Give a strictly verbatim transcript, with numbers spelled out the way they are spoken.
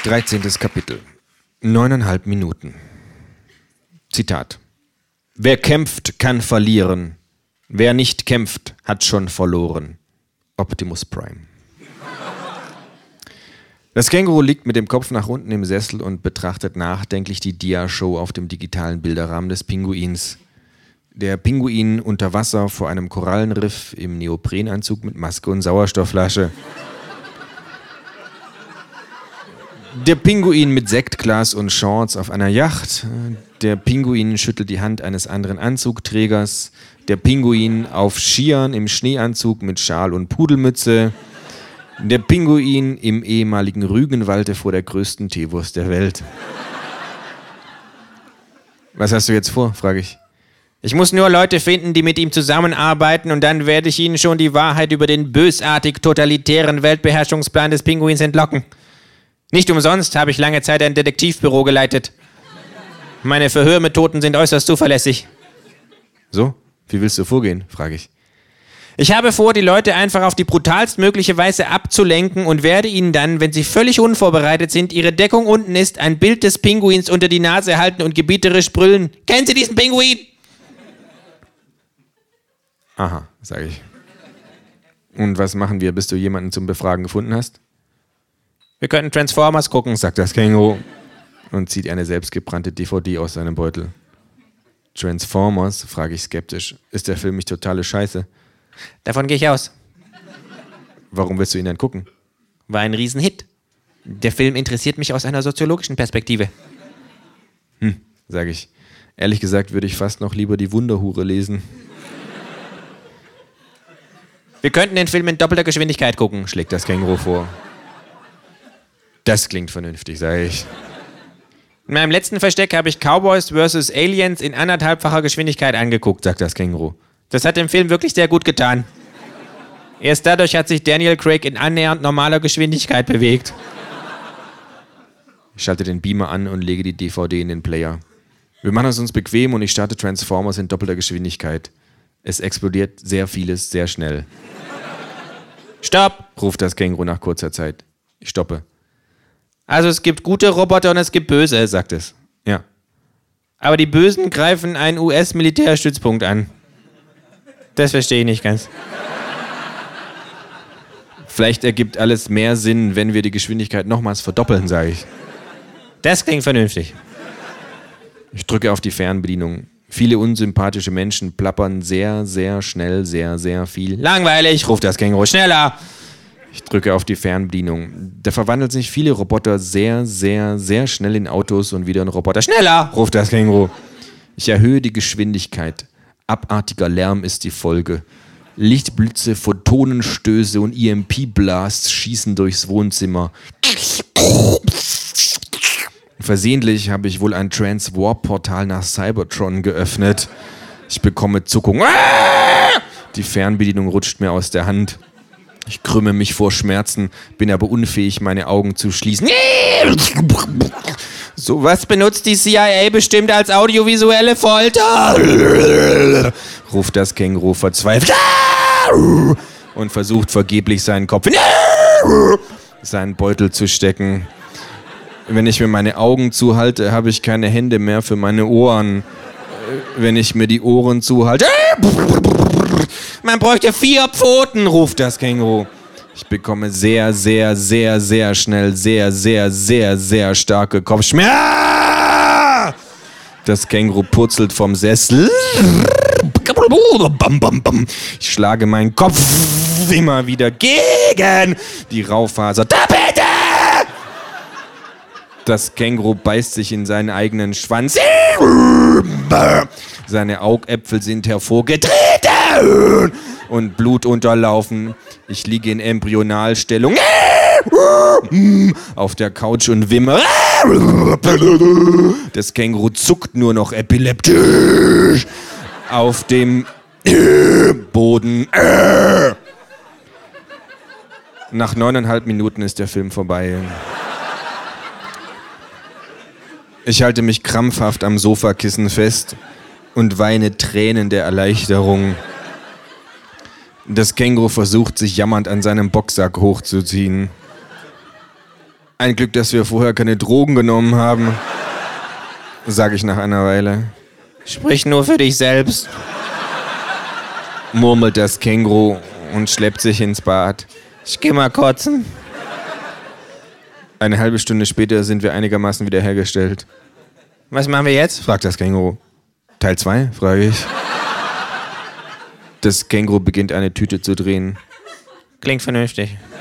dreizehntes Kapitel. Neuneinhalb Minuten. Zitat. Wer kämpft, kann verlieren. Wer nicht kämpft, hat schon verloren. Optimus Prime. Das Känguru liegt mit dem Kopf nach unten im Sessel und betrachtet nachdenklich die Dia-Show auf dem digitalen Bilderrahmen des Pinguins. Der Pinguin unter Wasser vor einem Korallenriff im Neoprenanzug mit Maske und Sauerstoffflasche. Der Pinguin mit Sektglas und Shorts auf einer Yacht. Der Pinguin schüttelt die Hand eines anderen Anzugträgers. Der Pinguin auf Skiern im Schneeanzug mit Schal und Pudelmütze. Der Pinguin im ehemaligen Rügenwalde vor der größten Teewurst der Welt. Was hast du jetzt vor, frage ich. Ich muss nur Leute finden, die mit ihm zusammenarbeiten und dann werde ich ihnen schon die Wahrheit über den bösartig totalitären Weltbeherrschungsplan des Pinguins entlocken. Nicht umsonst habe ich lange Zeit ein Detektivbüro geleitet. Meine Verhörmethoden sind äußerst zuverlässig. So, wie willst du vorgehen, frage ich. Ich habe vor, die Leute einfach auf die brutalstmögliche Weise abzulenken und werde ihnen dann, wenn sie völlig unvorbereitet sind, ihre Deckung unten ist, ein Bild des Pinguins unter die Nase halten und gebieterisch brüllen. Kennen Sie diesen Pinguin? Aha, sage ich. Und was machen wir, bis du jemanden zum Befragen gefunden hast? Wir könnten Transformers gucken, sagt das Känguru und zieht eine selbstgebrannte D V D aus seinem Beutel. Transformers, frage ich skeptisch. Ist der Film nicht totale Scheiße? Davon gehe ich aus. Warum willst du ihn dann gucken? War ein Riesenhit. Der Film interessiert mich aus einer soziologischen Perspektive. Hm, sage ich. Ehrlich gesagt würde ich fast noch lieber die Wunderhure lesen. Wir könnten den Film in doppelter Geschwindigkeit gucken, schlägt das Känguru vor. Das klingt vernünftig, sage ich. In meinem letzten Versteck habe ich Cowboys versus. Aliens in anderthalbfacher Geschwindigkeit angeguckt, sagt das Känguru. Das hat dem Film wirklich sehr gut getan. Erst dadurch hat sich Daniel Craig in annähernd normaler Geschwindigkeit bewegt. Ich schalte den Beamer an und lege die D V D in den Player. Wir machen es uns bequem und ich starte Transformers in doppelter Geschwindigkeit. Es explodiert sehr vieles sehr schnell. Stopp, ruft das Känguru nach kurzer Zeit. Ich stoppe. Also es gibt gute Roboter und es gibt böse, sagt es. Ja. Aber die Bösen greifen einen U S-Militärstützpunkt an. Das verstehe ich nicht ganz. Vielleicht ergibt alles mehr Sinn, wenn wir die Geschwindigkeit nochmals verdoppeln, sage ich. Das klingt vernünftig. Ich drücke auf die Fernbedienung. Viele unsympathische Menschen plappern sehr, sehr schnell, sehr, sehr viel. Langweilig, ruft das Känguru. Schneller! Ich drücke auf die Fernbedienung. Da verwandeln sich viele Roboter sehr, sehr, sehr schnell in Autos und wieder in Roboter. Schneller! Ruft das Känguru. Ich erhöhe die Geschwindigkeit. Abartiger Lärm ist die Folge. Lichtblitze, Photonenstöße und E M P-Blasts schießen durchs Wohnzimmer. Versehentlich habe ich wohl ein Trans-Warp-Portal nach Cybertron geöffnet. Ich bekomme Zuckung. Die Fernbedienung rutscht mir aus der Hand. Ich krümme mich vor Schmerzen, bin aber unfähig, meine Augen zu schließen. So was benutzt die C I A bestimmt als audiovisuelle Folter, ruft das Känguru verzweifelt und versucht vergeblich seinen Kopf in seinen Beutel zu stecken. Wenn ich mir meine Augen zuhalte, habe ich keine Hände mehr für meine Ohren. Wenn ich mir die Ohren zuhalte... Man bräuchte vier Pfoten, ruft das Känguru. Ich bekomme sehr, sehr, sehr, sehr schnell, sehr, sehr, sehr, sehr starke Kopfschmerzen. Das Känguru purzelt vom Sessel. Ich schlage meinen Kopf immer wieder gegen die Raufasertapete. Das Känguru beißt sich in seinen eigenen Schwanz. Seine Augäpfel sind hervorgetreten und blutunterlaufen. Ich liege in Embryonalstellung auf der Couch und wimmere. Das Känguru zuckt nur noch epileptisch auf dem Boden. Nach neuneinhalb Minuten ist der Film vorbei. Ich halte mich krampfhaft am Sofakissen fest und weine Tränen der Erleichterung. Das Känguru versucht, sich jammernd an seinem Boxsack hochzuziehen. Ein Glück, dass wir vorher keine Drogen genommen haben, sage ich nach einer Weile. Sprich nur für dich selbst, murmelt das Känguru und schleppt sich ins Bad. Ich geh mal kotzen. Eine halbe Stunde später sind wir einigermaßen wiederhergestellt. Was machen wir jetzt? Fragt das Känguru. Teil zwei, frage ich. Das Känguru beginnt eine Tüte zu drehen. Klingt vernünftig.